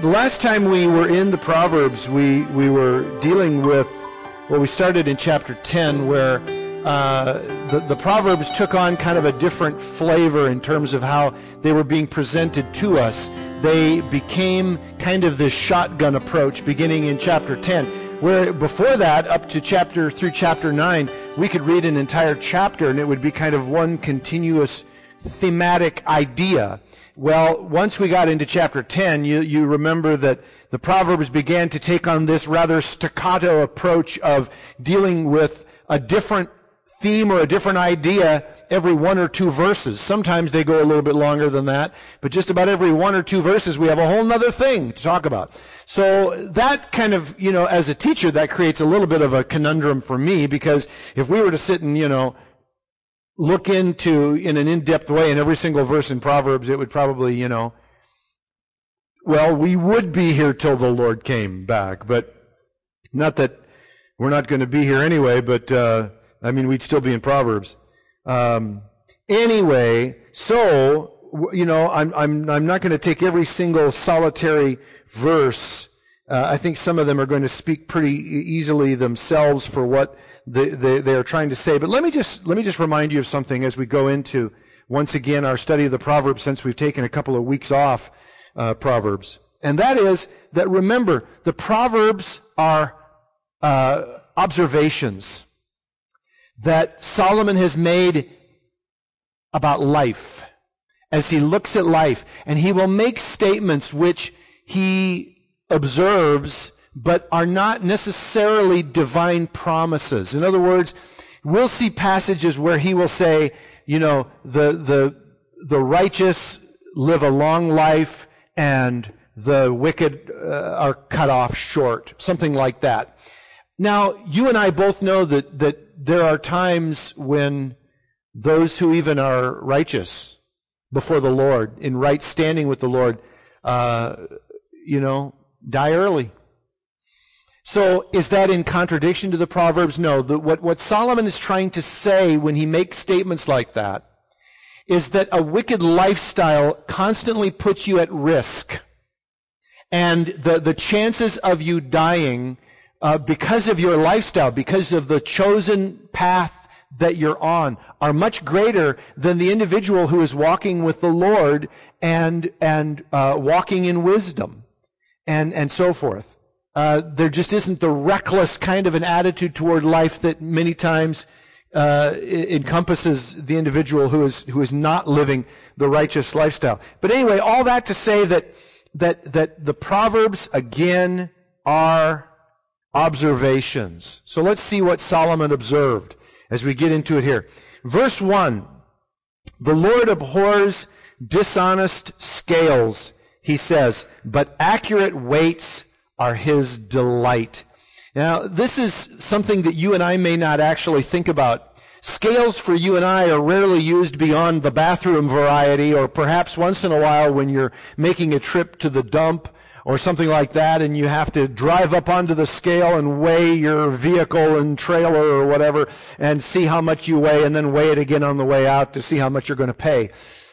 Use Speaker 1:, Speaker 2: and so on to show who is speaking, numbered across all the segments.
Speaker 1: The last time we were in the Proverbs, we were dealing with, well, we started in chapter 10 where the Proverbs took on kind of a different flavor in terms of how they were being presented to us. They became kind of this shotgun approach beginning in chapter 10, where before that, up to through chapter 9, we could read an entire chapter and it would be kind of one continuous thematic idea. Well, once we got into chapter 10, you remember that the Proverbs began to take on this rather staccato approach of dealing with a different theme or a different idea every one or two verses. Sometimes they go a little bit longer than that, but just about every one or two verses we have a whole other thing to talk about. So that kind of, as a teacher, that creates a little bit of a conundrum for me, because if we were to sit and, look into in an in-depth way in every single verse in Proverbs, it would probably, we would be here till the Lord came back. But not that we're not going to be here anyway, but we'd still be in Proverbs. Anyway, so, I'm not going to take every single solitary verse. I think some of them are going to speak pretty easily themselves for what they are trying to say. But let me just remind you of something as we go into, once again, our study of the Proverbs, since we've taken a couple of weeks off Proverbs. And that is that, remember, the Proverbs are observations that Solomon has made about life as he looks at life. And he will make statements which he observes but are not necessarily divine promises. In other words, we'll see passages where he will say, the righteous live a long life and the wicked are cut off short, something like that. Now, you and I both know that there are times when those who even are righteous before the Lord, in right standing with the Lord, die early. So is that in contradiction to the Proverbs? No. What Solomon is trying to say when he makes statements like that is that a wicked lifestyle constantly puts you at risk. And the chances of you dying because of your lifestyle, because of the chosen path that you're on, are much greater than the individual who is walking with the Lord and walking in wisdom and so forth. There just isn't the reckless kind of an attitude toward life that many times encompasses the individual who is not living the righteous lifestyle. But anyway, all that to say that the Proverbs, again, are observations. So let's see what Solomon observed as we get into it here. Verse 1, the Lord abhors dishonest scales, he says, but accurate weights are his delight. Now, this is something that you and I may not actually think about. Scales for you and I are rarely used beyond the bathroom variety, or perhaps once in a while when you're making a trip to the dump or something like that, and you have to drive up onto the scale and weigh your vehicle and trailer or whatever and see how much you weigh, and then weigh it again on the way out to see how much you're going to pay.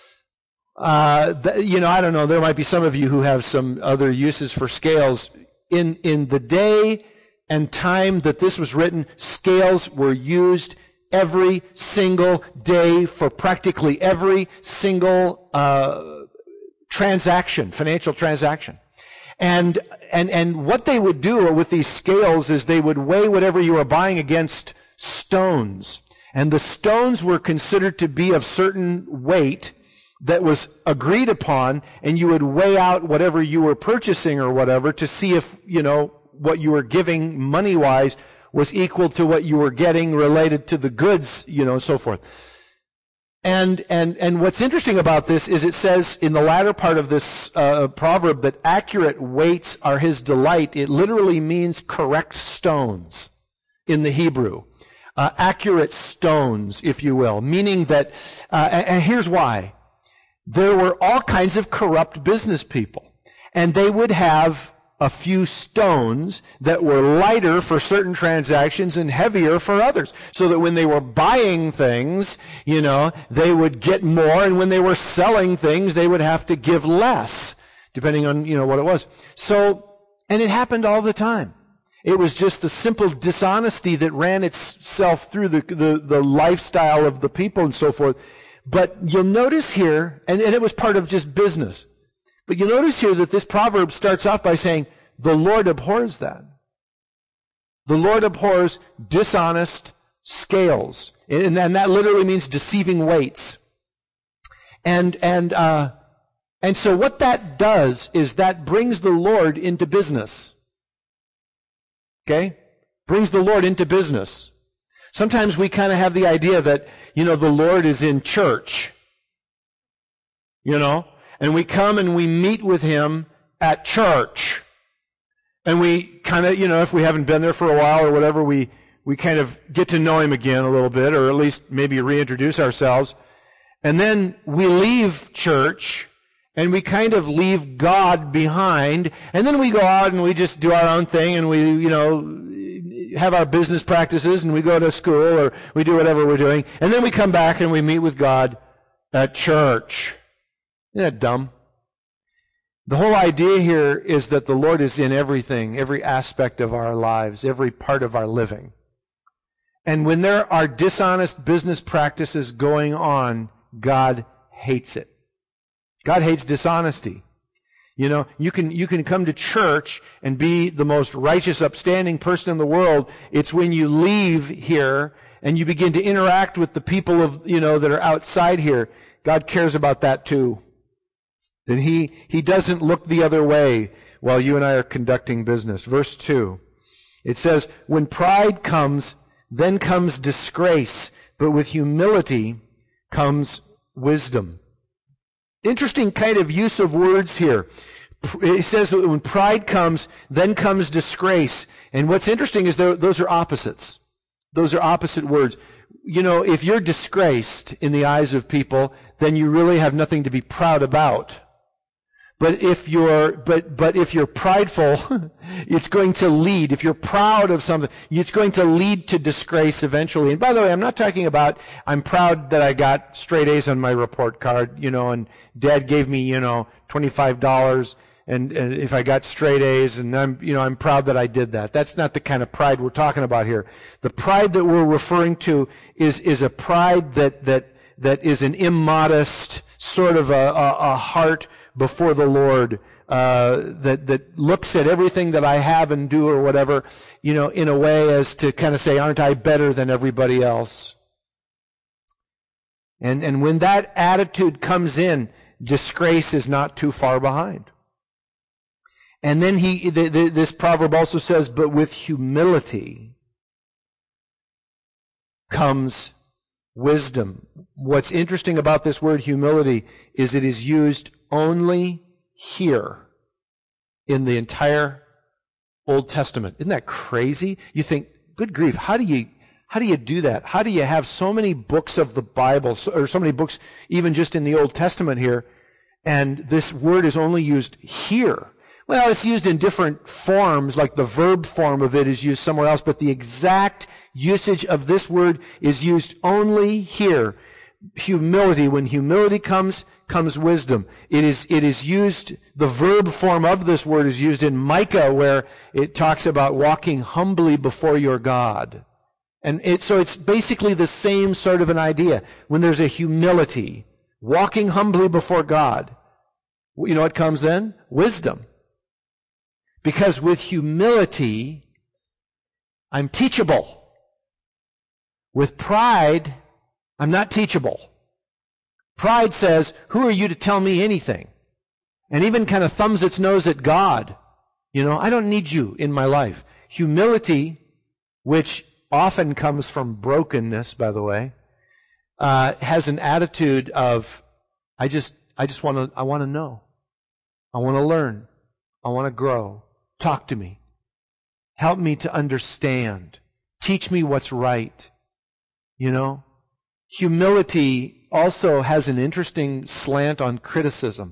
Speaker 1: I don't know, there might be some of you who have some other uses for scales. In the day and time that this was written, scales were used every single day for practically every single transaction, financial transaction. And what they would do with these scales is they would weigh whatever you were buying against stones. And the stones were considered to be of certain weight that was agreed upon, and you would weigh out whatever you were purchasing or whatever to see if, what you were giving money-wise was equal to what you were getting related to the goods, so forth. And what's interesting about this is it says in the latter part of this proverb that accurate weights are his delight. It literally means correct stones in the Hebrew. Accurate stones, if you will, meaning that, and here's why. There were all kinds of corrupt business people, and they would have a few stones that were lighter for certain transactions and heavier for others, so that when they were buying things, they would get more, and when they were selling things, they would have to give less. depending on, what it was. So, and it happened all the time. It was just the simple dishonesty that ran itself through the lifestyle of the people and so forth. But you'll notice here, and it was part of just business, but you'll notice here that this proverb starts off by saying, the Lord abhors that. The Lord abhors dishonest scales. And that literally means deceiving weights. And so what that does is that brings the Lord into business. Okay? Brings the Lord into business. Sometimes we kind of have the idea that, the Lord is in church. And we come and we meet with Him at church. And we kind of, if we haven't been there for a while or whatever, we kind of get to know Him again a little bit, or at least maybe reintroduce ourselves. And then we leave church, and we kind of leave God behind, and then we go out and we just do our own thing, and we, have our business practices, and we go to school, or we do whatever we're doing, and then we come back and we meet with God at church. Isn't that dumb? The whole idea here is that the Lord is in everything, every aspect of our lives, every part of our living. And when there are dishonest business practices going on, God hates it. God hates dishonesty. You can come to church and be the most righteous, upstanding person in the world. It's when you leave here and you begin to interact with the people that are outside here. God cares about that too. That He doesn't look the other way while you and I are conducting business. Verse 2. It says, when pride comes, then comes disgrace, but with humility comes wisdom. Interesting kind of use of words here. It says that when pride comes, then comes disgrace. And what's interesting is those are opposites. Those are opposite words. If you're disgraced in the eyes of people, then you really have nothing to be proud about. But if you're prideful, it's going to lead. If you're proud of something, it's going to lead to disgrace eventually. And by the way, I'm not talking about I'm proud that I got straight A's on my report card, and Dad gave me, $25, and if I got straight A's, and I'm proud that I did that. That's not the kind of pride we're talking about here. The pride that we're referring to is a pride that is an immodest sort of a heart before the Lord, that looks at everything that I have and do or whatever, in a way as to kind of say, aren't I better than everybody else? And when that attitude comes in, disgrace is not too far behind. And then this proverb also says, but with humility comes wisdom. What's interesting about this word humility is it is used only here in the entire Old Testament. Isn't that crazy? You think, good grief, how do you do that? How do you have so many books of the Bible, or so many books even just in the Old Testament here, and this word is only used here? Well, it's used in different forms, like the verb form of it is used somewhere else, but the exact usage of this word is used only here. Humility. When humility comes wisdom. It is used, the verb form of this word is used in Micah, where it talks about walking humbly before your God. And so it's basically the same sort of an idea. When there's a humility, walking humbly before God, what comes then? Wisdom. Because with humility, I'm teachable. With pride, I'm not teachable. Pride says, who are you to tell me anything? And even kind of thumbs its nose at God. I don't need you in my life. Humility, which often comes from brokenness, by the way, has an attitude of, I want to know. I want to learn. I want to grow. Talk to me. Help me to understand. Teach me what's right. Humility also has an interesting slant on criticism.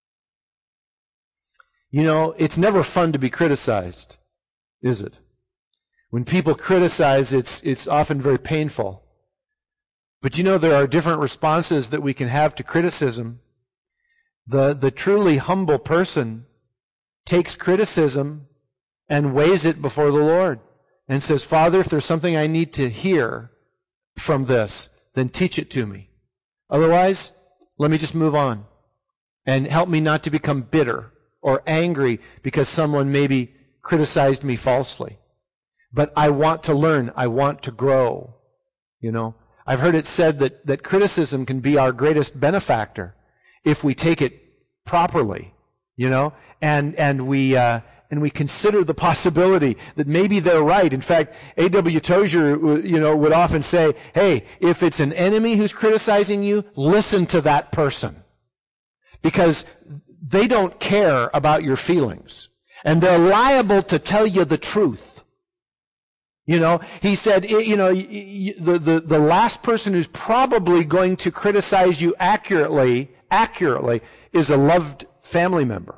Speaker 1: It's never fun to be criticized, is it? When people criticize, it's often very painful. But there are different responses that we can have to criticism. The truly humble person takes criticism and weighs it before the Lord and says, Father, if there's something I need to hear from this, then teach it to me. Otherwise, let me just move on. And help me not to become bitter or angry because someone maybe criticized me falsely. But I want to learn. I want to grow. I've heard it said that criticism can be our greatest benefactor if we take it properly, and we consider the possibility that maybe they're right. In fact, A.W. Tozier, would often say, hey, if it's an enemy who's criticizing you, listen to that person. Because they don't care about your feelings. And they're liable to tell you the truth. He said, the last person who's probably going to criticize you accurately is a loved family member.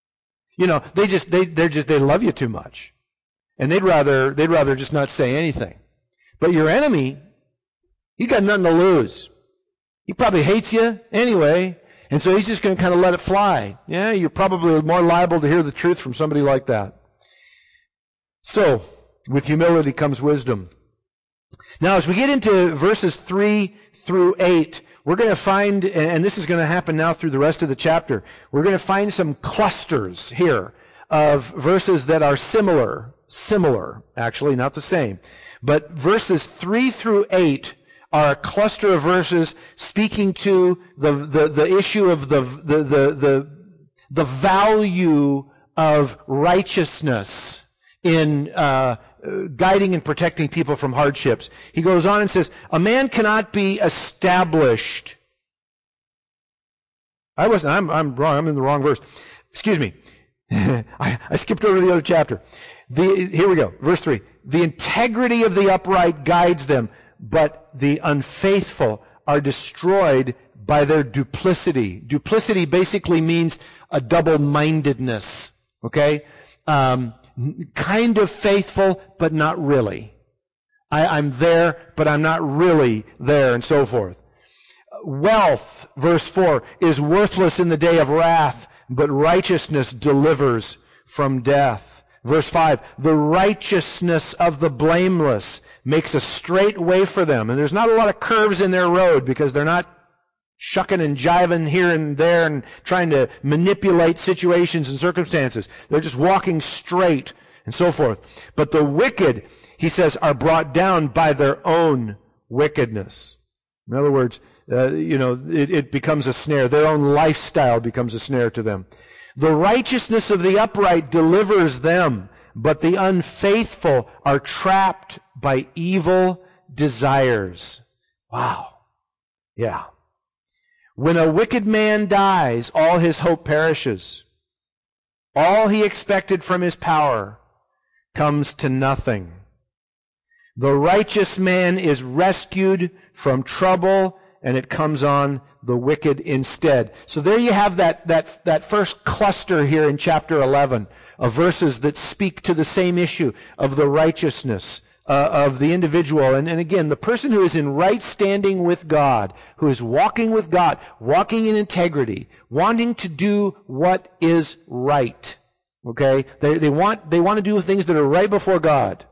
Speaker 1: They love you too much. And they'd rather just not say anything. But your enemy, he's got nothing to lose. He probably hates you anyway. And so he's just going to kind of let it fly. Yeah, you're probably more liable to hear the truth from somebody like that. So, with humility comes wisdom. Now, as we get into verses 3 through 8, we're going to find, and this is going to happen now through the rest of the chapter, we're going to find some clusters here of verses that are similar, actually, not the same. But verses 3 through 8 are a cluster of verses speaking to the issue of the value of righteousness in guiding and protecting people from hardships. He goes on and says, a man cannot be established. I'm wrong. I'm in the wrong verse. Excuse me. I skipped over the other chapter. Here we go. Verse 3. The integrity of the upright guides them, but the unfaithful are destroyed by their duplicity. Duplicity basically means a double-mindedness. Okay? Kind of faithful, but not really. I'm there, but I'm not really there, and so forth. Wealth, verse 4, is worthless in the day of wrath, but righteousness delivers from death. Verse 5, the righteousness of the blameless makes a straight way for them. And there's not a lot of curves in their road because they're not shucking and jiving here and there and trying to manipulate situations and circumstances. They're just walking straight and so forth. But the wicked, he says, are brought down by their own wickedness. In other words, it becomes a snare. Their own lifestyle becomes a snare to them. The righteousness of the upright delivers them, but the unfaithful are trapped by evil desires. Wow. Yeah. When a wicked man dies, all his hope perishes. All he expected from his power comes to nothing. The righteous man is rescued from trouble, and it comes on the wicked instead. So there you have that first cluster here in chapter 11 of verses that speak to the same issue of the righteousness of the individual. And again, the person who is in right standing with God, who is walking with God, walking in integrity, wanting to do what is right. Okay? They want to do things that are right before God.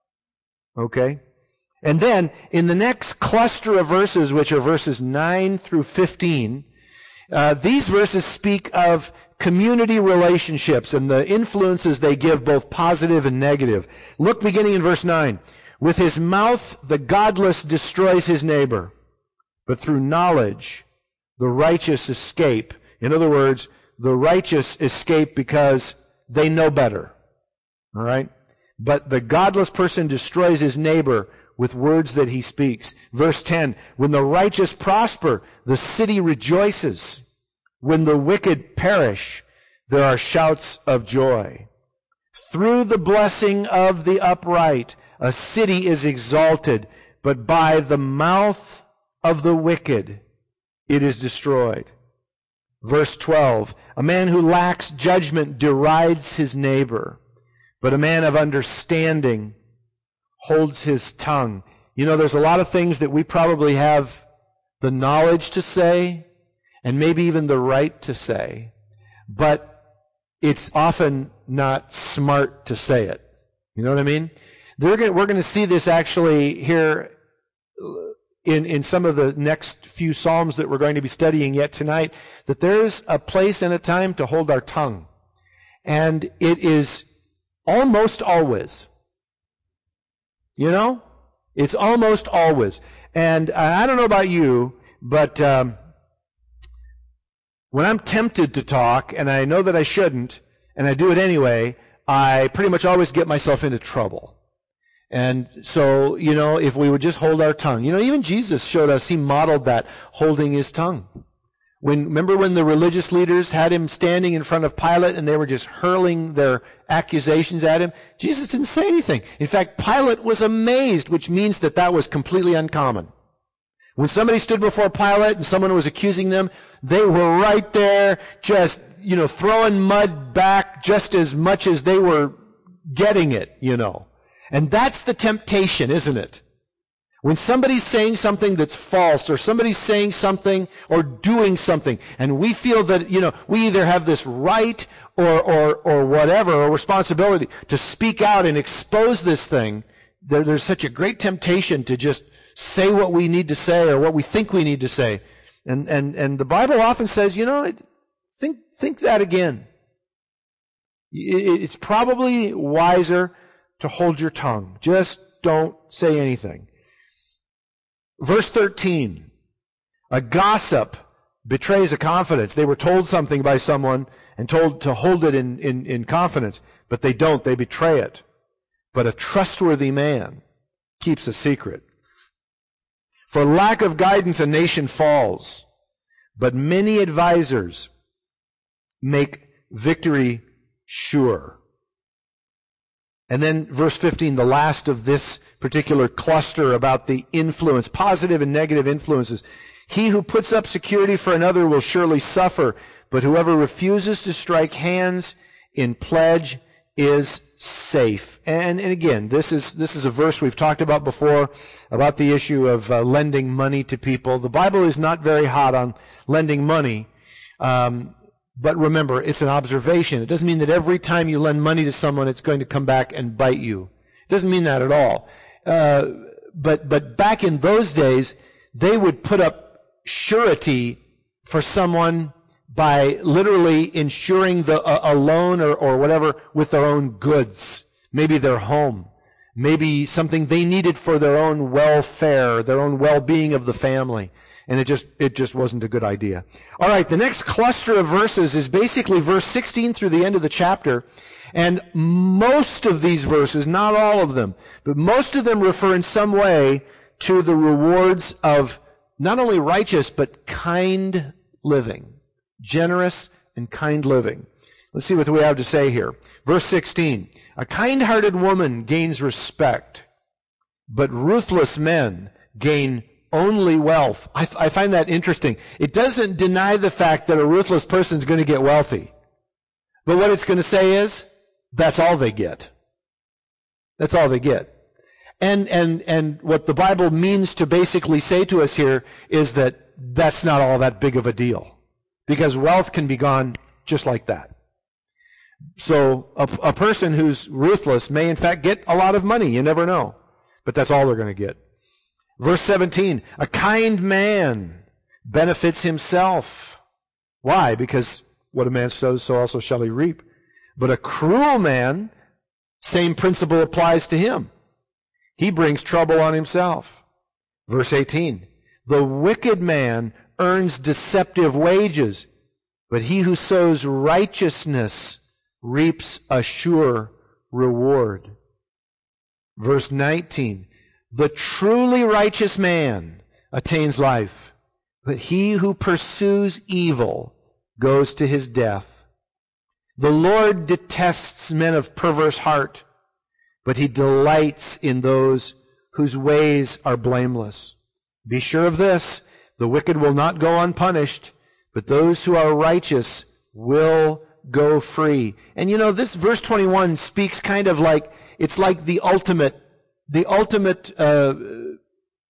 Speaker 1: Okay? And then, in the next cluster of verses, which are verses 9 through 15, these verses speak of community relationships and the influences they give, both positive and negative. Look beginning in verse 9. With his mouth the godless destroys his neighbor, but through knowledge the righteous escape. In other words, the righteous escape because they know better. All right? But the godless person destroys his neighbor with words that he speaks. Verse 10, when the righteous prosper, the city rejoices. When the wicked perish, there are shouts of joy. Through the blessing of the upright, a city is exalted, but by the mouth of the wicked, it is destroyed. Verse 12, a man who lacks judgment derides his neighbor, but a man of understanding holds his tongue. There's a lot of things that we probably have the knowledge to say, and maybe even the right to say, but it's often not smart to say it. You know what I mean? We're going to see this actually here in some of the next few Psalms that we're going to be studying yet tonight, that there's a place and a time to hold our tongue. And it is almost always. You know? It's almost always. And I don't know about you, but when I'm tempted to talk, and I know that I shouldn't, and I do it anyway, I pretty much always get myself into trouble. And so, if we would just hold our tongue. Even Jesus showed us, he modeled that, holding his tongue. Remember when the religious leaders had him standing in front of Pilate and they were just hurling their accusations at him? Jesus didn't say anything. In fact, Pilate was amazed, which means that was completely uncommon. When somebody stood before Pilate and someone was accusing them, they were right there just, throwing mud back just as much as they were getting it, And that's the temptation, isn't it? When somebody's saying something that's false, or somebody's saying something or doing something, and we feel that, we either have this right or whatever, or responsibility to speak out and expose this thing, there's such a great temptation to just say what we need to say or what we think we need to say. And the Bible often says, think that again. It's probably wiser to hold your tongue. Just don't say anything. Verse 13, a gossip betrays a confidence. They were told something by someone and told to hold it in confidence, but they don't. They betray it. But a trustworthy man keeps a secret. For lack of guidance, a nation falls, but many advisors make victory sure. And then verse 15, the last of this particular cluster about the influence, positive and negative influences. He who puts up security for another will surely suffer, but whoever refuses to strike hands in pledge is safe. And again, this is a verse we've talked about before, about the issue of lending money to people. The Bible is not very hot on lending money. But remember, it's an observation. It doesn't mean that every time you lend money to someone, it's going to come back and bite you. It doesn't mean that at all. But back in those days, they would put up surety for someone by literally insuring a loan or whatever with their own goods. Maybe their home. Maybe something they needed for their own welfare, their own well-being of the family. And it just wasn't a good idea. All right, the next cluster of verses is basically verse 16 through the end of the chapter. And most of these verses, not all of them, but most of them refer in some way to the rewards of not only righteous, but kind living. Generous and kind living. Let's see what we have to say here. Verse 16. A kind-hearted woman gains respect, but ruthless men gain only wealth. I find that interesting. It doesn't deny the fact that a ruthless person is going to get wealthy. But what it's going to say is, that's all they get. That's all they get. And what the Bible means to basically say to us here is that that's not all that big of a deal. Because wealth can be gone just like that. So a person who's ruthless may in fact get a lot of money. You never know. But that's all they're going to get. Verse 17, a kind man benefits himself. Why? Because what a man sows, so also shall he reap. But a cruel man, same principle applies to him. He brings trouble on himself. Verse 18, the wicked man earns deceptive wages, but he who sows righteousness reaps a sure reward. Verse 19, the truly righteous man attains life, but he who pursues evil goes to his death. The Lord detests men of perverse heart, but he delights in those whose ways are blameless. Be sure of this, the wicked will not go unpunished, but those who are righteous will go free. And this verse 21 speaks kind of like, it's like the ultimate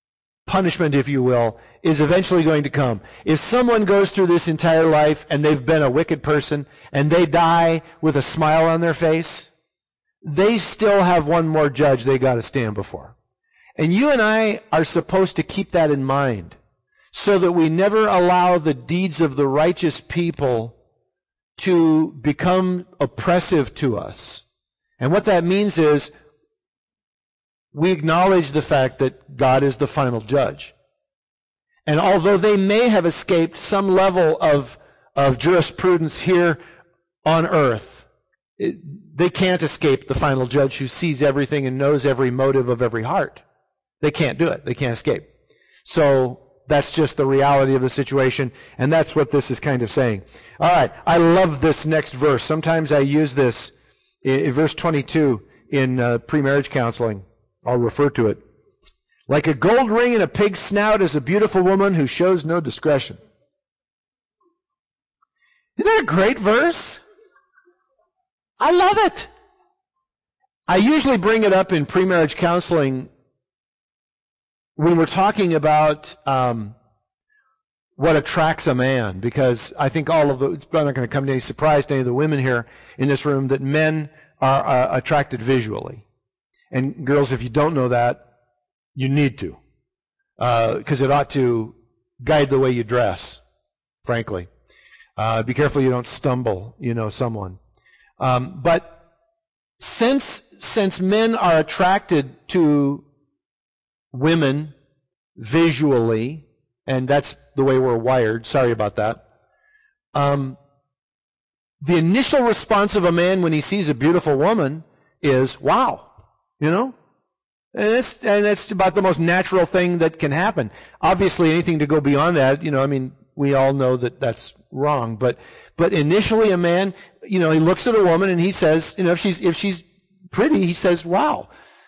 Speaker 1: punishment, if you will, is eventually going to come. If someone goes through this entire life and they've been a wicked person and they die with a smile on their face, they still have one more judge they got to stand before. And you and I are supposed to keep that in mind so that we never allow the deeds of the righteous people to become oppressive to us. And what that means is we acknowledge the fact that God is the final judge. And although they may have escaped some level of jurisprudence here on earth, they can't escape the final judge who sees everything and knows every motive of every heart. They can't do it. They can't escape. So that's just the reality of the situation, and that's what this is kind of saying. All right, I love this next verse. Sometimes I use this in verse 22 in premarriage counseling. I'll refer to it. Like a gold ring in a pig's snout is a beautiful woman who shows no discretion. Isn't that a great verse? I love it. I usually bring it up in premarriage counseling when we're talking about what attracts a man, because I think it's not going to come to any surprise to any of the women here in this room that men are attracted visually. And girls, if you don't know that, you need to, because it ought to guide the way you dress, frankly. Be careful you don't stumble, someone. But since men are attracted to women visually, and that's the way we're wired, sorry about that, the initial response of a man when he sees a beautiful woman is, wow, And that's about the most natural thing that can happen. Obviously, anything to go beyond that, we all know that that's wrong. But initially, a man, he looks at a woman and he says, if she's pretty, he says, wow.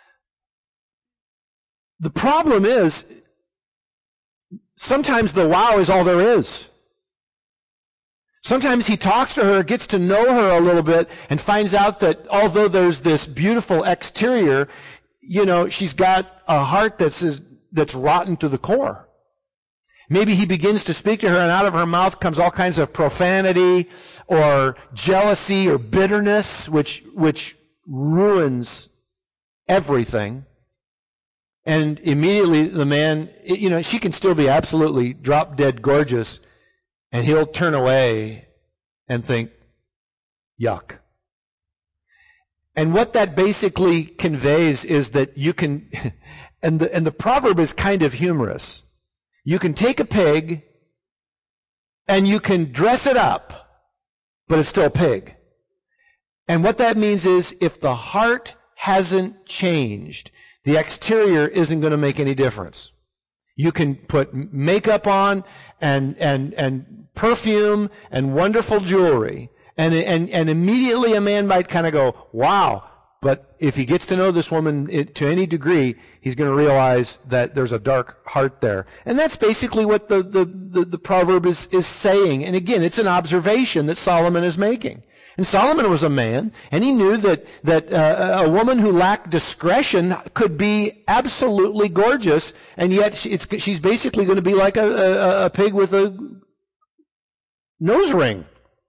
Speaker 1: The problem is, sometimes the wow is all there is. Sometimes he talks to her, gets to know her a little bit, and finds out that although there's this beautiful exterior, she's got a heart that's rotten to the core. Maybe he begins to speak to her, and out of her mouth comes all kinds of profanity or jealousy or bitterness, which ruins everything. And immediately the man, she can still be absolutely drop-dead gorgeous, and he'll turn away and think, yuck. And what that basically conveys is that you can, and the proverb is kind of humorous. You can take a pig and you can dress it up, but it's still a pig. And what that means is if the heart hasn't changed, the exterior isn't going to make any difference. You can put makeup on and perfume and wonderful jewelry, and immediately a man might kind of go, wow. But if he gets to know this woman to any degree, he's going to realize that there's a dark heart there. And that's basically what the proverb is saying. And again, it's an observation that Solomon is making. And Solomon was a man, and he knew that a woman who lacked discretion could be absolutely gorgeous, and yet she's basically going to be like a pig with a nose ring.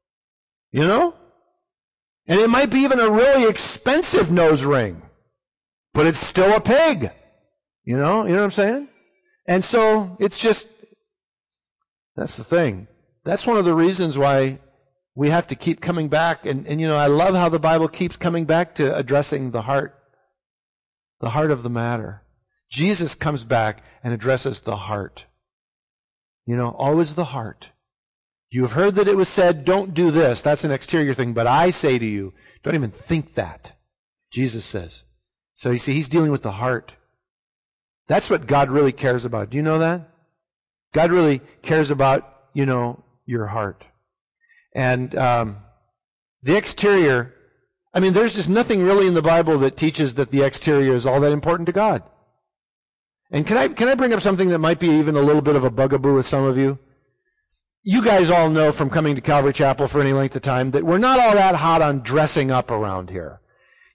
Speaker 1: And it might be even a really expensive nose ring, but it's still a pig. You know what I'm saying? And so it's just, that's the thing. That's one of the reasons why we have to keep coming back. And I love how the Bible keeps coming back to addressing the heart of the matter. Jesus comes back and addresses the heart. Always the heart. You have heard that it was said, don't do this. That's an exterior thing. But I say to you, don't even think that. Jesus says. So you see, he's dealing with the heart. That's what God really cares about. Do you know that? God really cares about, your heart. And the exterior, there's just nothing really in the Bible that teaches that the exterior is all that important to God. And can I bring up something that might be even a little bit of a bugaboo with some of you? You guys all know from coming to Calvary Chapel for any length of time that we're not all that hot on dressing up around here.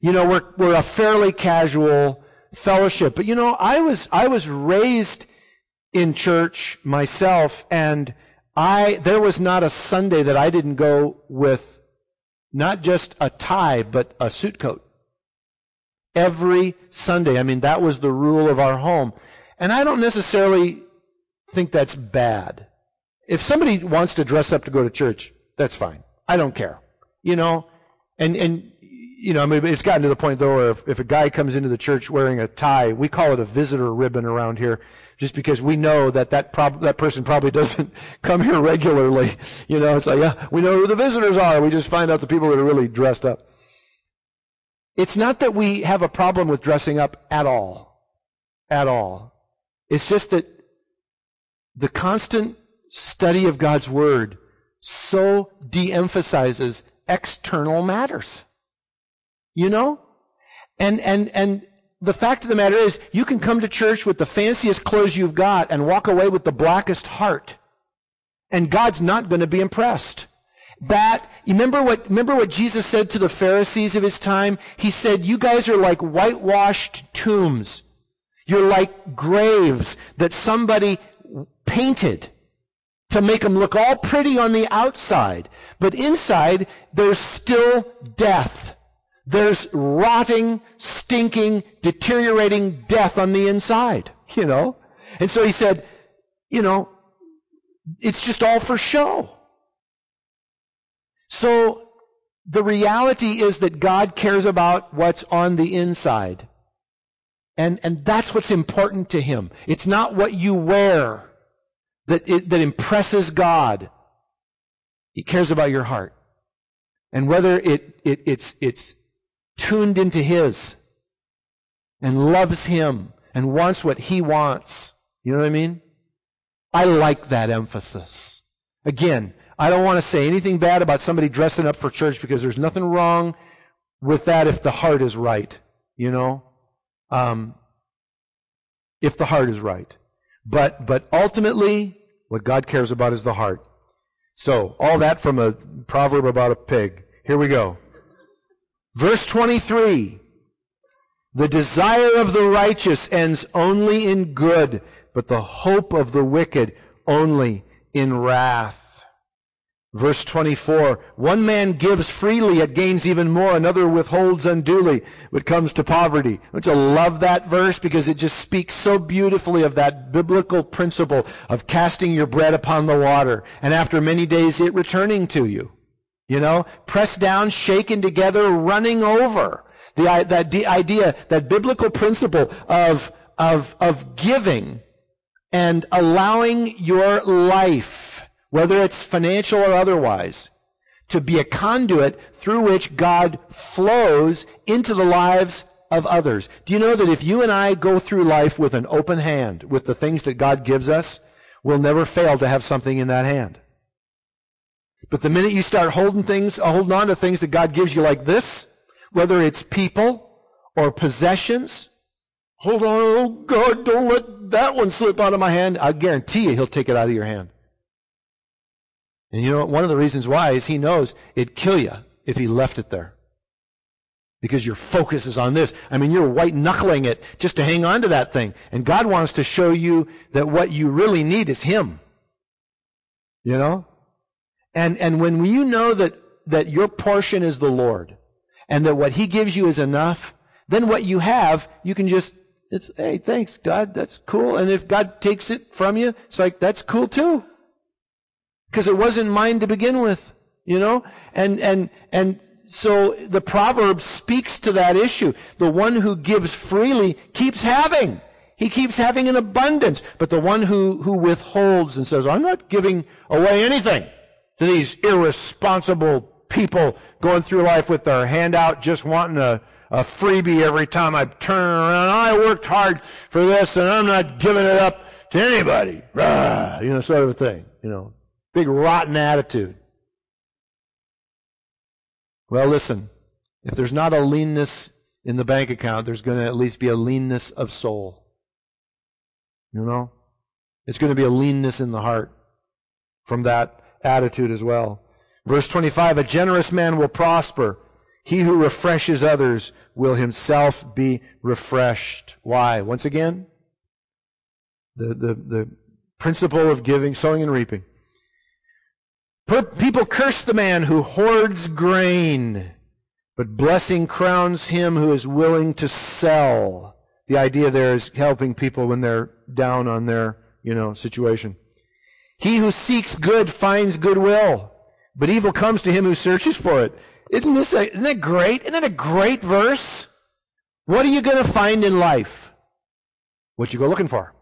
Speaker 1: We're a fairly casual fellowship. But I was raised in church myself, and there was not a Sunday that I didn't go with not just a tie, but a suit coat. Every Sunday. I mean, that was the rule of our home. And I don't necessarily think that's bad. If somebody wants to dress up to go to church, that's fine. I don't care. You know, and you know, I mean, it's gotten to the point, though, where if a guy comes into the church wearing a tie, we call it a visitor ribbon around here, just because we know that person probably doesn't come here regularly. You know, it's like, yeah, we know who the visitors are. We just find out the people that are really dressed up. It's not that we have a problem with dressing up at all. At all. It's just that the constant study of God's Word so de-emphasizes external matters. You know? And the fact of the matter is, you can come to church with the fanciest clothes you've got and walk away with the blackest heart. And God's not going to be impressed. You remember what Jesus said to the Pharisees of his time? He said, you guys are like whitewashed tombs. You're like graves that somebody painted to make them look all pretty on the outside. But inside, there's still death. There's rotting, stinking, deteriorating death on the inside, you know. And so he said, you know, it's just all for show. So the reality is that God cares about what's on the inside. And that's what's important to him. It's not what you wear that impresses God. He cares about your heart. And whether it's tuned into his and loves him and wants what he wants. You know what I mean? I like that emphasis. Again, I don't want to say anything bad about somebody dressing up for church, because there's nothing wrong with that if the heart is right, you know? If the heart is right. But ultimately, what God cares about is the heart. So, all that from a proverb about a pig. Here we go. Verse 23. The desire of the righteous ends only in good, but the hope of the wicked only in wrath. Verse 24, one man gives freely, yet gains even more. Another withholds unduly, but comes to poverty. Don't you love that verse? Because it just speaks so beautifully of that biblical principle of casting your bread upon the water, and after many days it returning to you. You know, pressed down, shaken together, running over. The idea, that biblical principle of giving and allowing your life, whether it's financial or otherwise, to be a conduit through which God flows into the lives of others. Do you know that if you and I go through life with an open hand, with the things that God gives us, we'll never fail to have something in that hand? But the minute you start holding on to things that God gives you like this, whether it's people or possessions, hold on, oh God, don't let that one slip out of my hand. I guarantee you he'll take it out of your hand. And you know what? One of the reasons why is he knows it'd kill you if he left it there. Because your focus is on this. I mean, you're white-knuckling it just to hang on to that thing. And God wants to show you that what you really need is him. You know? And when you know that your portion is the Lord, and that what he gives you is enough, then what you have, you can just, hey, thanks, God, that's cool. And if God takes it from you, it's like, that's cool too. Because it wasn't mine to begin with, you know? And so the proverb speaks to that issue. The one who gives freely keeps having. He keeps having an abundance. But the one who withholds and says, I'm not giving away anything to these irresponsible people going through life with their hand out, just wanting a freebie every time I turn around. I worked hard for this, and I'm not giving it up to anybody. Rah, you know, sort of a thing, you know. Big rotten attitude. Well, listen, if there's not a leanness in the bank account, there's going to at least be a leanness of soul. You know? It's going to be a leanness in the heart from that attitude as well. Verse 25, a generous man will prosper. He who refreshes others will himself be refreshed. Why? Once again, The principle of giving, sowing and reaping. People curse the man who hoards grain, but blessing crowns him who is willing to sell. The idea there is helping people when they're down on their, situation. He who seeks good finds goodwill, but evil comes to him who searches for it. Isn't that great? Isn't that a great verse? What are you going to find in life? What you go looking for.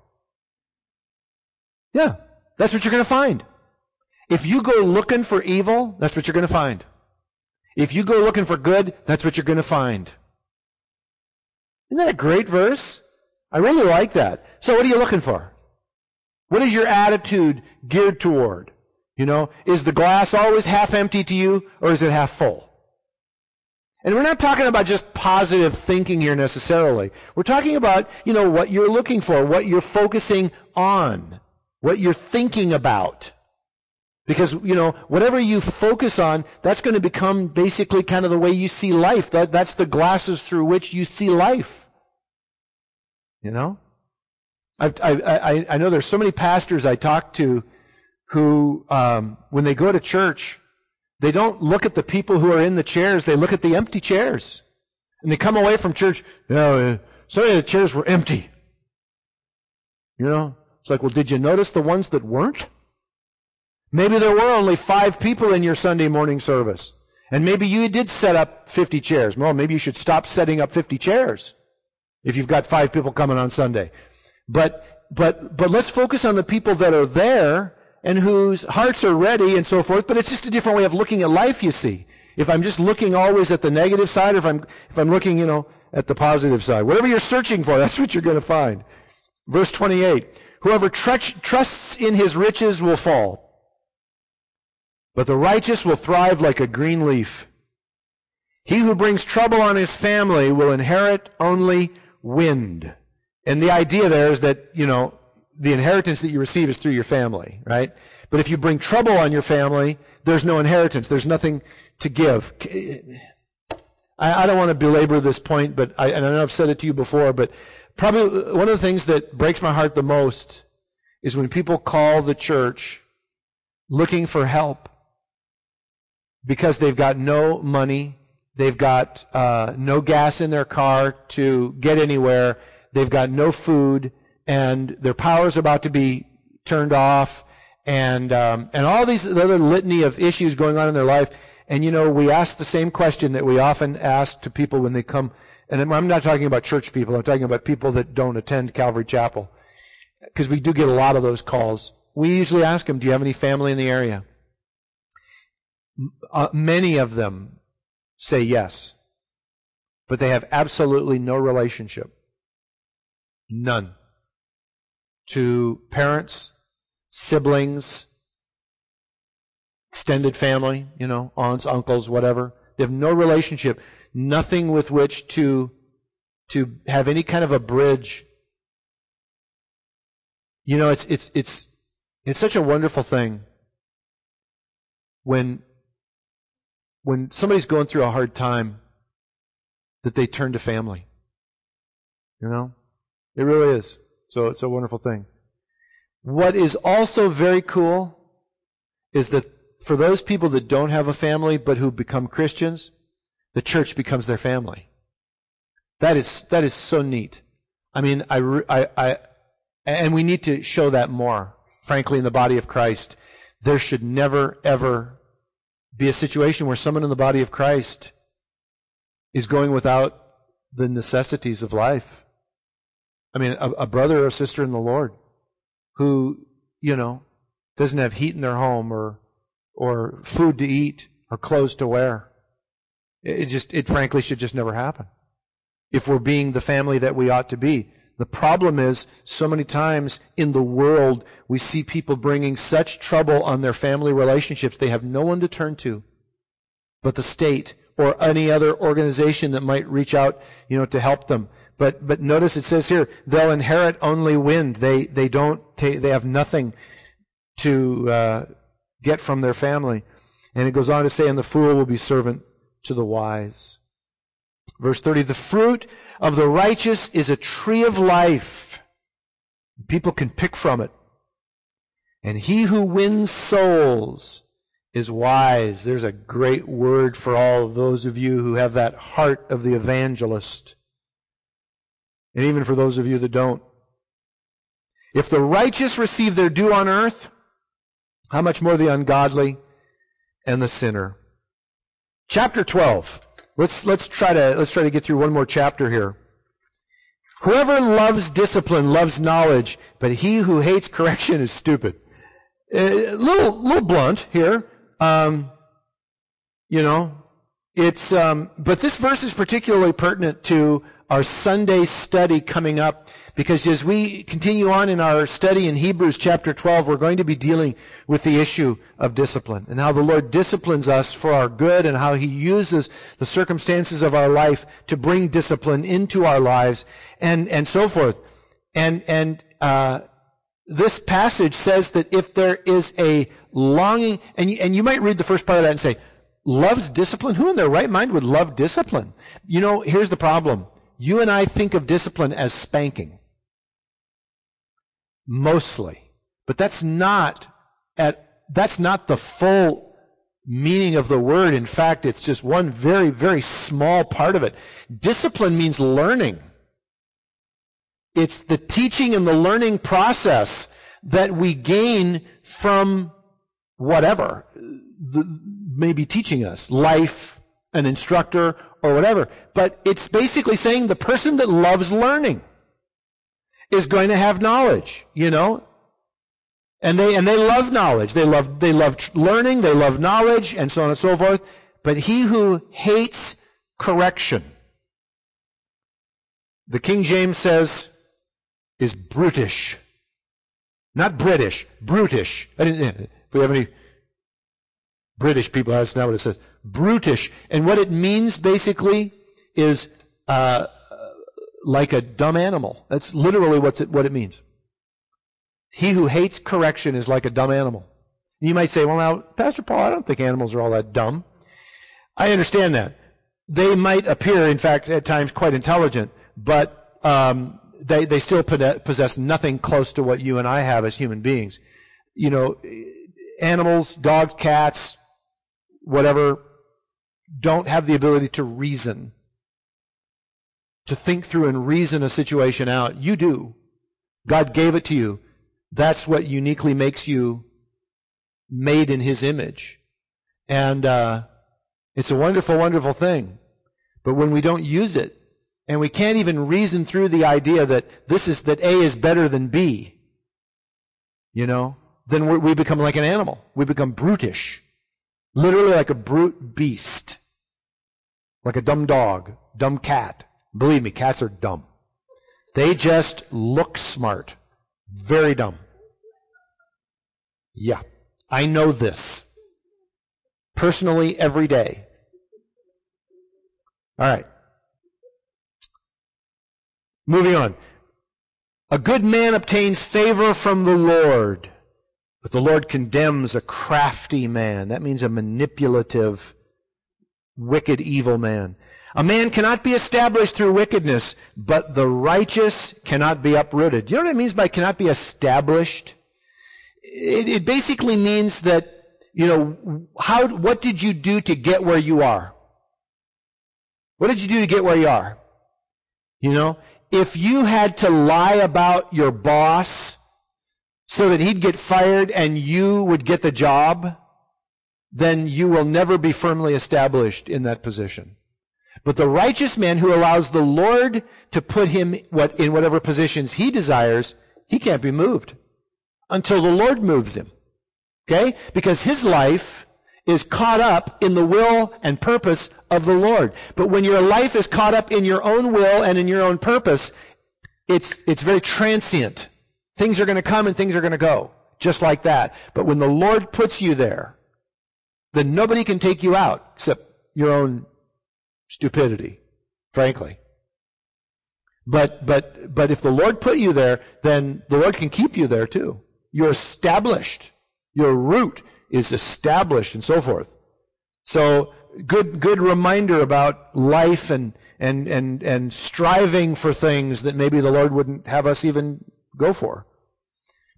Speaker 1: Yeah, that's what you're going to find. If you go looking for evil, that's what you're going to find. If you go looking for good, that's what you're going to find. Isn't that a great verse? I really like that. So what are you looking for? What is your attitude geared toward? Is the glass always half empty to you, or is it half full? And we're not talking about just positive thinking here necessarily. We're talking about, what you're looking for, what you're focusing on, what you're thinking about. Because, whatever you focus on, that's going to become basically kind of the way you see life. That's the glasses through which you see life. I know there's so many pastors I talk to who, when they go to church, they don't look at the people who are in the chairs. They look at the empty chairs. And they come away from church, some of the chairs were empty. It's like, well, did you notice the ones that weren't? Maybe there were only 5 people in your Sunday morning service. And maybe you did set up 50 chairs. Well, maybe you should stop setting up 50 chairs if you've got 5 people coming on Sunday. But let's focus on the people that are there and whose hearts are ready and so forth. But it's just a different way of looking at life, you see. If I'm just looking always at the negative side, or if I'm looking, at the positive side. Whatever you're searching for, that's what you're going to find. Verse 28, whoever trusts in his riches will fall, but the righteous will thrive like a green leaf. He who brings trouble on his family will inherit only wind. And the idea there is that, the inheritance that you receive is through your family, right? But if you bring trouble on your family, there's no inheritance. There's nothing to give. I don't want to belabor this point, and I know I've said it to you before, but probably one of the things that breaks my heart the most is when people call the church looking for help because they've got no money, they've got no gas in their car to get anywhere, they've got no food, and their power's about to be turned off, and all these other litany of issues going on in their life. And we ask the same question that we often ask to people when they come. And I'm not talking about church people. I'm talking about people that don't attend Calvary Chapel, because we do get a lot of those calls. We usually ask them, do you have any family in the area? Many of them say yes, but they have absolutely no relationship. None. To parents, siblings, extended family, aunts, uncles, whatever. They have no relationship, nothing with which to have any kind of a bridge. It's such a wonderful thing when somebody's going through a hard time that they turn to family. It really is. So it's a wonderful thing. What is also very cool is that for those people that don't have a family but who become Christians, the church becomes their family. That is so neat. I mean, and we need to show that more. Frankly, in the body of Christ, there should never ever be a situation where someone in the body of Christ is going without the necessities of life. I mean, a brother or a sister in the Lord who, doesn't have heat in their home or food to eat or clothes to wear. It frankly should just never happen if we're being the family that we ought to be. The problem is, so many times in the world, we see people bringing such trouble on their family relationships, they have no one to turn to but the state or any other organization that might reach out, to help them. But notice it says here, they'll inherit only wind. They have nothing to get from their family. And it goes on to say, and the fool will be servant to the wise. Verse 30, the fruit of the righteous is a tree of life, People can pick from it. And he who wins souls is wise. There's a great word for all of those of you who have that heart of the evangelist. And even for those of you that don't. If the righteous receive their due on earth, how much more the ungodly and the sinner? Chapter 12. Let's try to get through one more chapter here. Whoever loves discipline loves knowledge, but he who hates correction is stupid. Little blunt here. But this verse is particularly pertinent to our Sunday study coming up, because as we continue on in our study in Hebrews chapter 12, we're going to be dealing with the issue of discipline and how the Lord disciplines us for our good and how He uses the circumstances of our life to bring discipline into our lives and so forth. And this passage says that if there is a longing, and you might read the first part of that and say, loves discipline? Who in their right mind would love discipline? Here's the problem. You and I think of discipline as spanking. Mostly. But that's not the full meaning of the word. In fact, it's just one very, very small part of it. Discipline means learning. It's the teaching and the learning process that we gain from whatever may be teaching us, life, an instructor, or whatever. But it's basically saying the person that loves learning is going to have knowledge, and they love knowledge. They love learning, they love knowledge, and so on and so forth. But he who hates correction, the King James says, is brutish. Not British, brutish. If we have any British people, that's not what it says. Brutish. And what it means basically is like a dumb animal. That's literally what it means. He who hates correction is like a dumb animal. You might say, well, now, Pastor Paul, I don't think animals are all that dumb. I understand that. They might appear, in fact, at times quite intelligent, but they still possess nothing close to what you and I have as human beings. Animals, dogs, cats, whatever, don't have the ability to reason, to think through and reason a situation out. You do. God gave it to you. That's what uniquely makes you made in His image. And it's a wonderful, wonderful thing. But when we don't use it, and we can't even reason through the idea that that A is better than B, then we become like an animal. We become brutish. Literally like a brute beast. Like a dumb dog, dumb cat. Believe me, cats are dumb. They just look smart. Very dumb. Yeah, I know this. Personally, every day. All right. Moving on. A good man obtains favor from the Lord, but the Lord condemns a crafty man. That means a manipulative, wicked, evil man. A man cannot be established through wickedness, but the righteous cannot be uprooted. Do you know what it means by cannot be established? It basically means that, what did you do to get where you are? What did you do to get where you are? If you had to lie about your boss so that he'd get fired and you would get the job, then you will never be firmly established in that position. But the righteous man who allows the Lord to put him in whatever positions He desires, he can't be moved until the Lord moves him. Okay? Because his life is caught up in the will and purpose of the Lord. But when your life is caught up in your own will and in your own purpose, it's very transient. Things are going to come and things are going to go, just like that. But when the Lord puts you there, then nobody can take you out except your own stupidity, frankly. But if the Lord put you there, then the Lord can keep you there too. You're established. Your root is established and so forth. So good reminder about life and striving for things that maybe the Lord wouldn't have us even go for.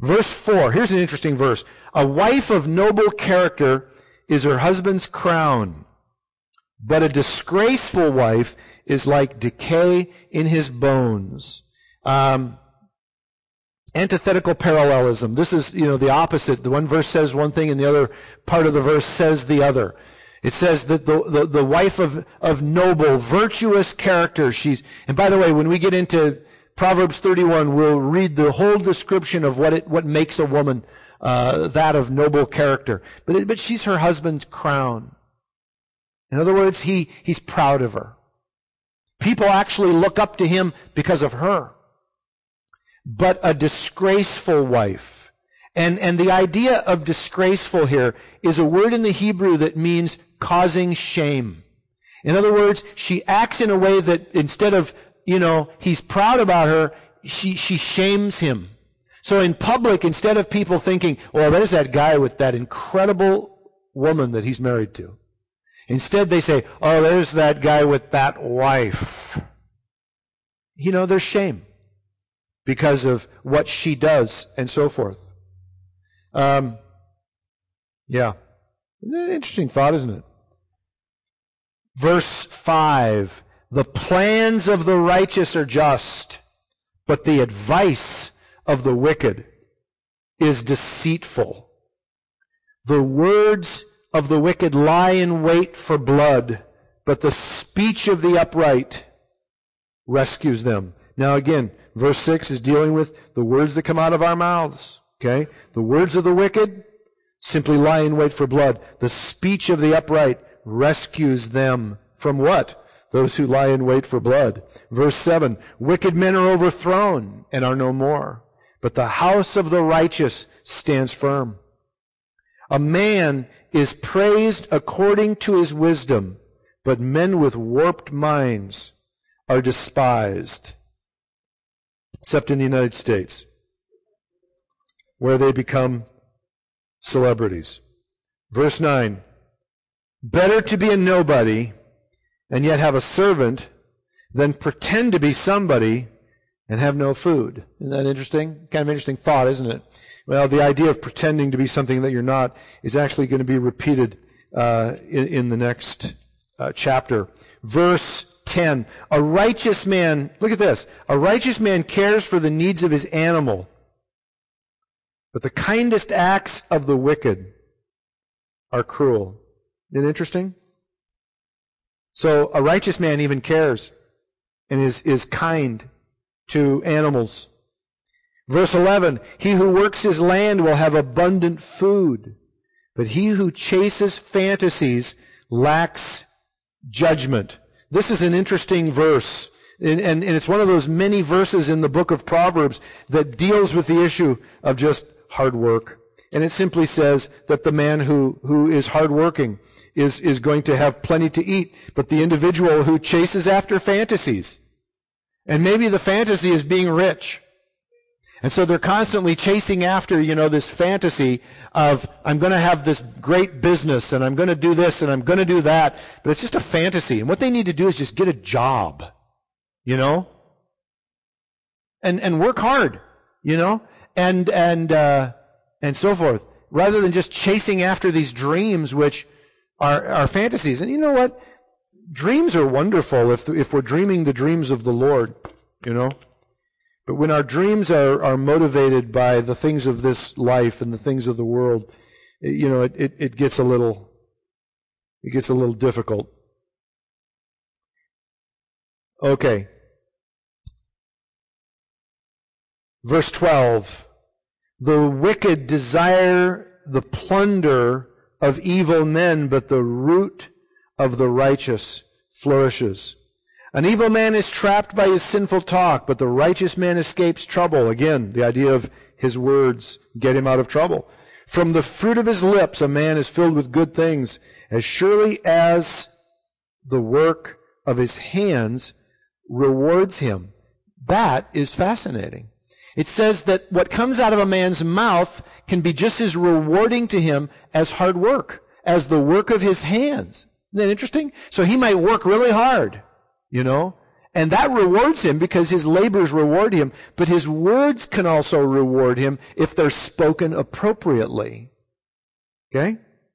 Speaker 1: Verse 4, here's an interesting verse. A wife of noble character is her husband's crown, but a disgraceful wife is like decay in his bones. Antithetical parallelism. This is, the opposite. The one verse says one thing and the other part of the verse says the other. It says that the wife of noble, virtuous character, and by the way, when we get into Proverbs 31, we'll read the whole description of what makes a woman that of noble character. But she's her husband's crown. In other words, he's proud of her. People actually look up to him because of her. But a disgraceful wife. And the idea of disgraceful here is a word in the Hebrew that means causing shame. In other words, she acts in a way that instead of, he's proud about her, she shames him. So in public, instead of people thinking, oh, there's that guy with that incredible woman that he's married to. Instead they say, oh, there's that guy with that wife. There's shame because of what she does and so forth. Interesting thought, isn't it? Verse 5, the plans of the righteous are just, but the advice of the wicked is deceitful. The words of the wicked lie in wait for blood, but the speech of the upright rescues them. Now again, verse 6 is dealing with the words that come out of our mouths. Okay? The words of the wicked simply lie in wait for blood. The speech of the upright rescues them from what? Those who lie in wait for blood. Verse 7, wicked men are overthrown and are no more, but the house of the righteous stands firm. A man is praised according to his wisdom, but men with warped minds are despised. Except in the United States, where they become celebrities. Verse 9, better to be a nobody and yet have a servant than pretend to be somebody and have no food. Isn't that interesting? Kind of interesting thought, isn't it? Well, the idea of pretending to be something that you're not is actually going to be repeated in the next chapter. Verse 10, a righteous man, look at this, a righteous man cares for the needs of his animal, but the kindest acts of the wicked are cruel. Isn't it interesting? So a righteous man even cares and is kind to animals. Verse 11, he who works his land will have abundant food, but he who chases fantasies lacks judgment. This is an interesting verse, and it's one of those many verses in the book of Proverbs that deals with the issue of just hard work. And it simply says that the man who is hardworking is going to have plenty to eat, but the individual who chases after fantasies, and maybe the fantasy is being rich, and so they're constantly chasing after, this fantasy of, I'm going to have this great business, and I'm going to do this, and I'm going to do that, but it's just a fantasy. And what they need to do is just get a job, and work hard, and so forth, rather than just chasing after these dreams which are fantasies. And you know what? Dreams are wonderful if we're dreaming the dreams of the Lord, But when our dreams are motivated by the things of this life and the things of the world, it gets a little difficult. Okay. Verse 12. The wicked desire the plunder of evil men, but the root of the righteous flourishes. An evil man is trapped by his sinful talk, but the righteous man escapes trouble. Again, the idea of his words get him out of trouble. From the fruit of his lips, a man is filled with good things. As surely as the work of his hands rewards him. That is fascinating. It says that what comes out of a man's mouth can be just as rewarding to him as hard work, as the work of his hands. Isn't that interesting? So he might work really hard, And that rewards him because his labors reward him, but his words can also reward him if they're spoken appropriately. Okay?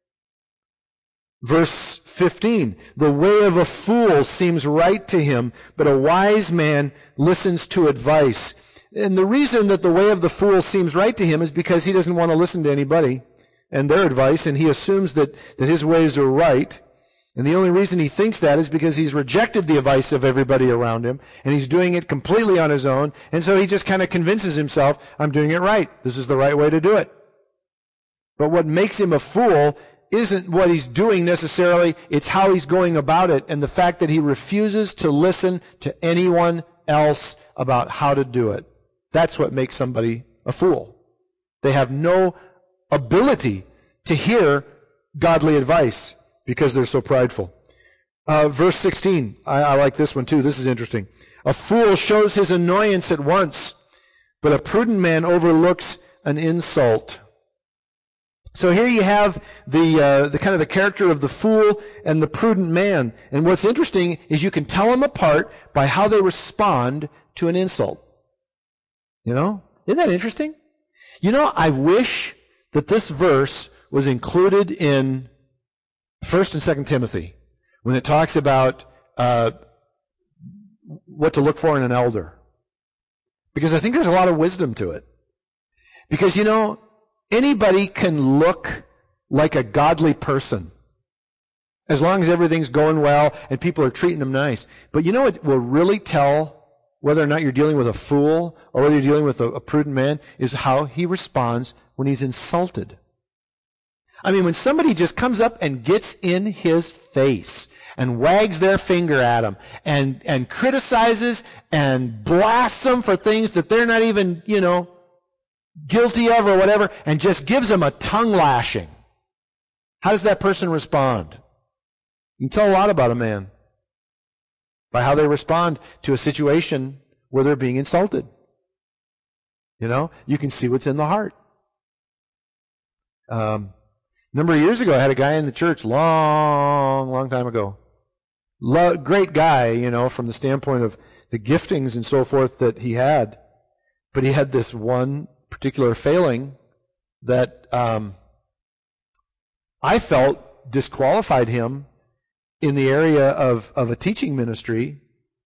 Speaker 1: Verse 15, the way of a fool seems right to him, but a wise man listens to advice. And the reason that the way of the fool seems right to him is because he doesn't want to listen to anybody and their advice, and he assumes that his ways are right. And the only reason he thinks that is because he's rejected the advice of everybody around him, and he's doing it completely on his own, and so he just kind of convinces himself, I'm doing it right. This is the right way to do it. But what makes him a fool isn't what he's doing necessarily, it's how he's going about it, and the fact that he refuses to listen to anyone else about how to do it. That's what makes somebody a fool. They have no ability to hear godly advice because they're so prideful. Verse 16, I like this one too. This is interesting. A fool shows his annoyance at once, but a prudent man overlooks an insult. So here you have the kind of the character of the fool and the prudent man. And what's interesting is you can tell them apart by how they respond to an insult. You know? Isn't that interesting? You know, I wish that this verse was included in 1 and 2 Timothy when it talks about what to look for in an elder. Because I think there's a lot of wisdom to it. Because, you know, anybody can look like a godly person as long as everything's going well and people are treating them nice. But you know what will really tell whether or not you're dealing with a fool or whether you're dealing with a prudent man is how he responds when he's insulted. I mean, when somebody just comes up and gets in his face and wags their finger at him and criticizes and blasts them for things that they're not even, you know, guilty of or whatever, and just gives them a tongue lashing. How does that person respond? You can tell a lot about a man by how they respond to a situation where they're being insulted. You know, you can see what's in the heart. A number of years ago, I had a guy in the church, long time ago. Great guy, you know, from the standpoint of the giftings and so forth that he had. But he had this one particular failing that I felt disqualified him in the area of a teaching ministry.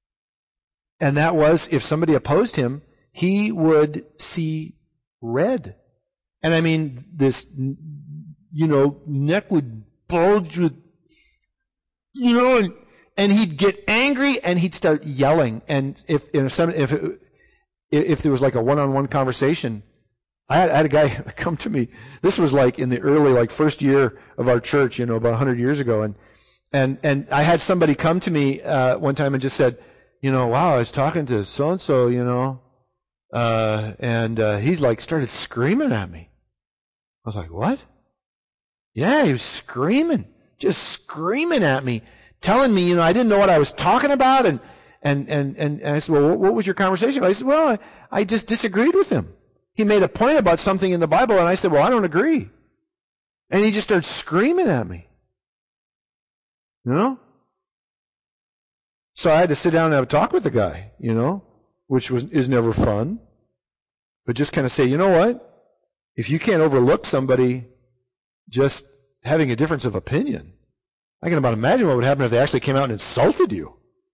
Speaker 1: And that was, if somebody opposed him, he would see red. And I mean, this, you know, neck would bulge with, you know, and he'd get angry and he'd start yelling. And if there was like a one-on-one conversation, I had a guy come to me. This was like in the early, first year of our church, you know, about 100 years ago. And I had somebody come to me one time and just said, you know, wow, I was talking to so-and-so, you know, and he started screaming at me. I was like, what? Yeah, he was screaming, just screaming at me, telling me, you know, I didn't know what I was talking about. And I said, well, what was your conversation? I said, well, I just disagreed with him. He made a point about something in the Bible, and I said, well, I don't agree. And he just started screaming at me. You know? So I had to sit down and have a talk with the guy, you know, which is never fun. But just kind of say, you know what? If you can't overlook somebody just having a difference of opinion, I can about imagine what would happen if they actually came out and insulted you.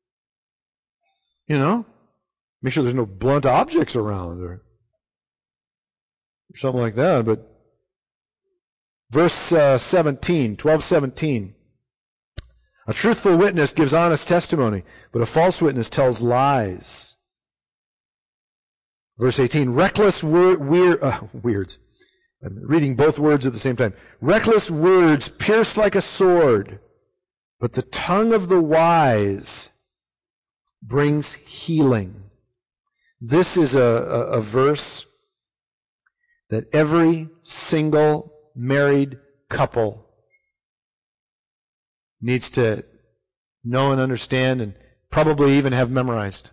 Speaker 1: You know? Make sure there's no blunt objects around or something like that. But verse 17, 12:17. A truthful witness gives honest testimony, but a false witness tells lies. Verse 18, reckless words. I'm reading both words at the same time. Reckless words pierce like a sword, but the tongue of the wise brings healing. This is a verse that every single married couple needs to know and understand and probably even have memorized.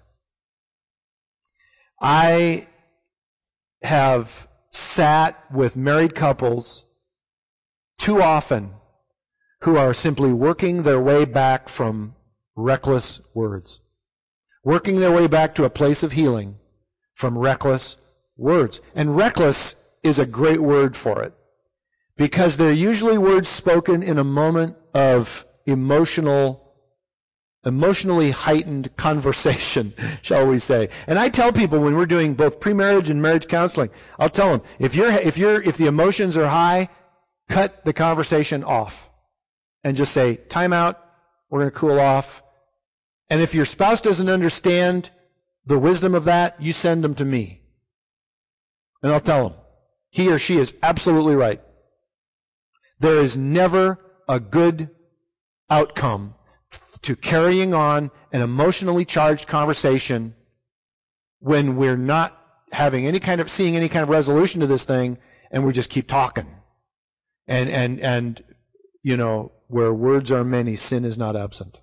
Speaker 1: I have sat with married couples too often who are simply working their way back from reckless words. working their way back to a place of healing from reckless words. And reckless is a great word for it, because they're usually words spoken in a moment of emotionally heightened conversation, shall we say. And I tell people when we're doing both pre-marriage and marriage counseling, I'll tell them, if the emotions are high, cut the conversation off and just say, time out, we're going to cool off. And if your spouse doesn't understand the wisdom of that, you send them to me. And I'll tell them, he or she is absolutely right. There is never a good outcome to carrying on an emotionally charged conversation when we're not seeing any kind of resolution to this thing, and we just keep talking. And where words are many, sin is not absent.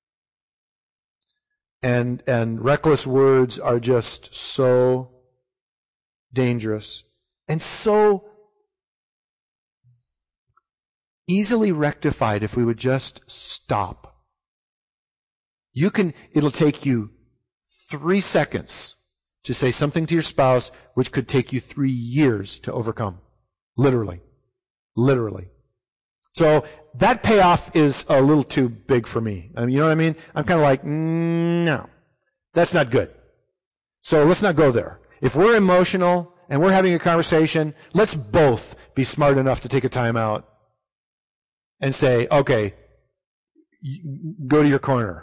Speaker 1: And reckless words are just so dangerous and so easily rectified if we would just stop. It'll take you 3 seconds to say something to your spouse which could take you 3 years to overcome. Literally. So that payoff is a little too big for me. You know what I mean? I'm kind of like, no, that's not good. So let's not go there. If we're emotional and we're having a conversation, let's both be smart enough to take a time out and say, okay, go to your corner.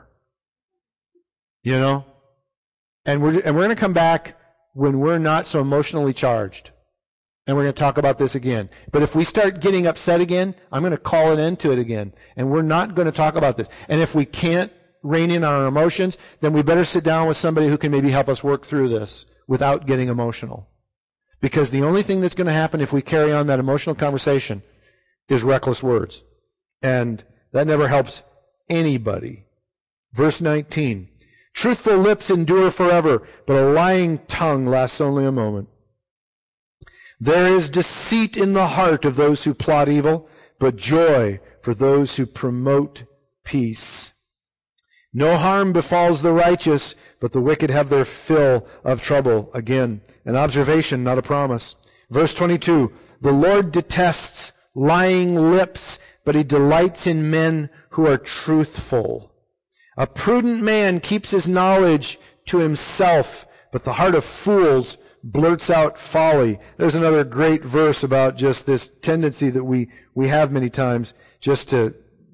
Speaker 1: And we're going to come back when we're not so emotionally charged. And we're going to talk about this again. But if we start getting upset again, I'm going to call an end to it again. And we're not going to talk about this. And if we can't rein in our emotions, then we better sit down with somebody who can maybe help us work through this without getting emotional. Because the only thing that's going to happen if we carry on that emotional conversation is reckless words. And that never helps anybody. Verse 19. Truthful lips endure forever, but a lying tongue lasts only a moment. There is deceit in the heart of those who plot evil, but joy for those who promote peace. No harm befalls the righteous, but the wicked have their fill of trouble. Again, an observation, not a promise. Verse 22, the Lord detests lying lips, but he delights in men who are truthful. A prudent man keeps his knowledge to himself, but the heart of fools blurts out folly. There's another great verse about just this tendency that we have many times just to,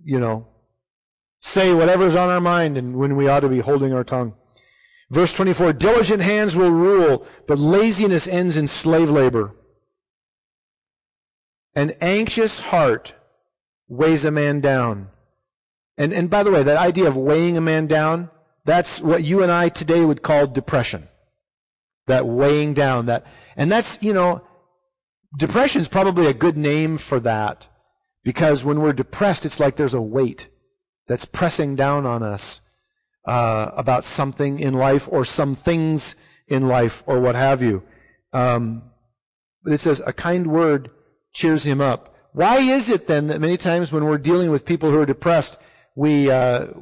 Speaker 1: say whatever's on our mind and when we ought to be holding our tongue. Verse 24, diligent hands will rule, but laziness ends in slave labor. An anxious heart weighs a man down. And by the way, that idea of weighing a man down, that's what you and I today would call depression. That weighing down, depression is probably a good name for that, because when we're depressed, it's like there's a weight that's pressing down on us about something in life or some things in life or what have you. But it says a kind word cheers him up. Why is it then that many times when we're dealing with people who are depressed, we'll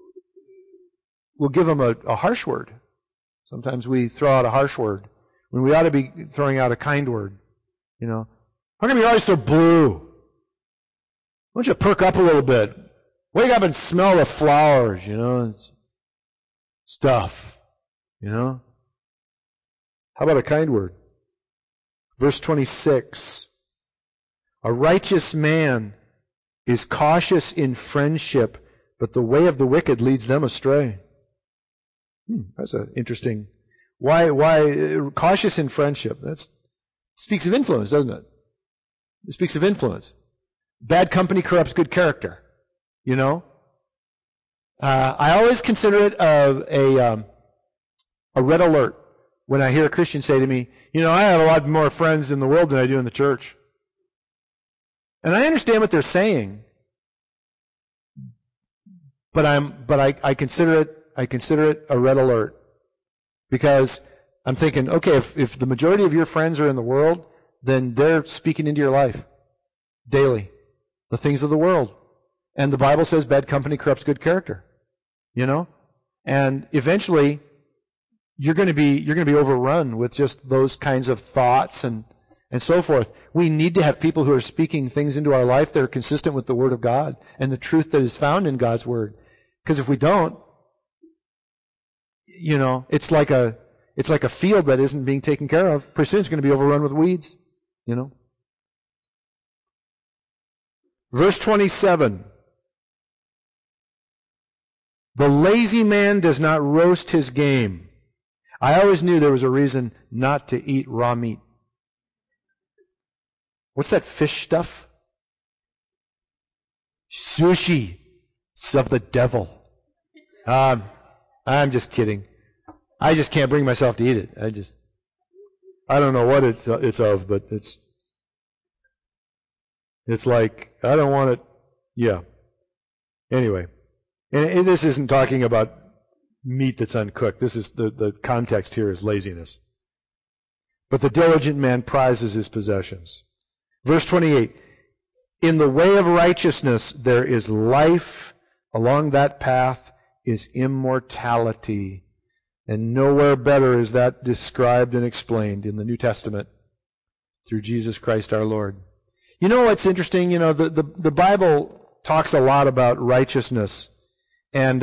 Speaker 1: give them a harsh word? Sometimes we throw out a harsh word when we ought to be throwing out a kind word. How come you're always so blue? Why don't you perk up a little bit? Wake up and smell the flowers, stuff, How about a kind word? Verse 26. A righteous man is cautious in friendship, but the way of the wicked leads them astray. That's an interesting. Why cautious in friendship? That speaks of influence, doesn't it? It speaks of influence. Bad company corrupts good character. I always consider it a red alert when I hear a Christian say to me, I have a lot more friends in the world than I do in the church. And I understand what they're saying, but I consider it a red alert, because I'm thinking, okay, if the majority of your friends are in the world, then they're speaking into your life daily, the things of the world. And the Bible says bad company corrupts good character, And eventually you're going to be overrun with just those kinds of thoughts and so forth. We need to have people who are speaking things into our life that are consistent with the Word of God and the truth that is found in God's Word. Because if we don't, it's like a field that isn't being taken care of. Pretty soon it's going to be overrun with weeds. Verse 27. The lazy man does not roast his game. I always knew there was a reason not to eat raw meat. What's that fish stuff? Sushi. It's of the devil. I'm just kidding. I just can't bring myself to eat it. I don't know what it's of, but it's like, I don't want it. Yeah. Anyway. And this isn't talking about meat that's uncooked. This is the context here is laziness. But the diligent man prizes his possessions. Verse 28. In the way of righteousness there is life. Along that path is immortality. And nowhere better is that described and explained in the New Testament through Jesus Christ our Lord. You know what's interesting? The Bible talks a lot about righteousness. And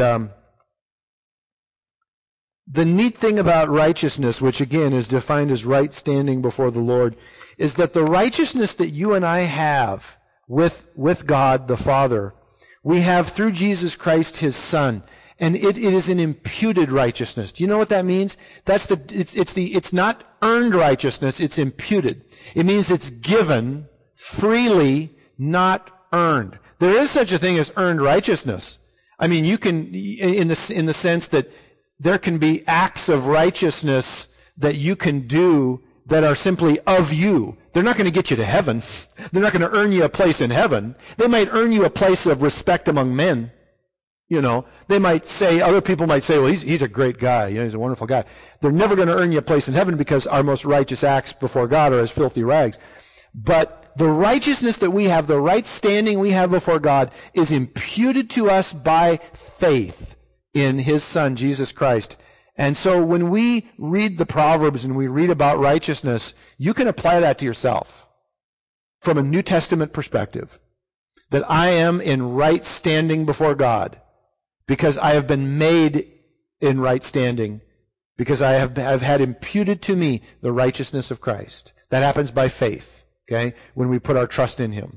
Speaker 1: the neat thing about righteousness, which again is defined as right standing before the Lord, is that the righteousness that you and I have with God the Father, we have through Jesus Christ His Son. And it is an imputed righteousness. Do you know what that means? It's not earned righteousness, it's imputed. It means it's given freely, not earned. There is such a thing as earned righteousness. I mean, you can, in the sense that there can be acts of righteousness that you can do that are simply of you. They're not going to get you to heaven. They're not going to earn you a place in heaven. They might earn you a place of respect among men. They might say, other people might say, well, he's a great guy. He's a wonderful guy. They're never going to earn you a place in heaven because our most righteous acts before God are as filthy rags. But the righteousness that we have, the right standing we have before God, is imputed to us by faith in His Son, Jesus Christ. And so when we read the Proverbs and we read about righteousness, you can apply that to yourself from a New Testament perspective. That I am in right standing before God because I have been made in right standing because I have had imputed to me the righteousness of Christ. That happens by faith. Okay, when we put our trust in Him.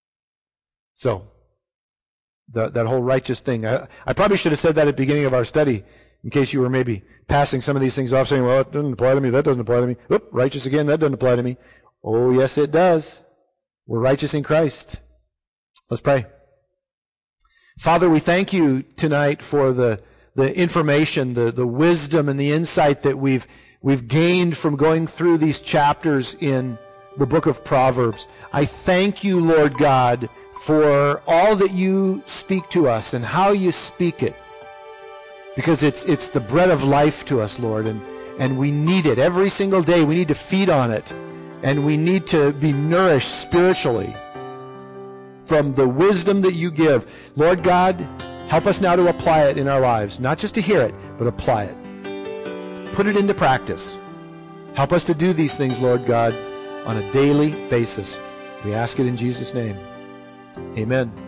Speaker 1: So, that whole righteous thing. I probably should have said that at the beginning of our study, in case you were maybe passing some of these things off, saying, well, it doesn't apply to me, that doesn't apply to me. Oop, righteous again, that doesn't apply to me. Oh, yes, it does. We're righteous in Christ. Let's pray. Father, we thank you tonight for the information, the wisdom and the insight that we've gained from going through these chapters in the book of Proverbs. I thank you, Lord God, for all that you speak to us and how you speak it. Because it's the bread of life to us, Lord, and we need it every single day. We need to feed on it. And we need to be nourished spiritually from the wisdom that you give. Lord God, help us now to apply it in our lives. Not just to hear it, but apply it. Put it into practice. Help us to do these things, Lord God, on a daily basis. We ask it in Jesus' name. Amen.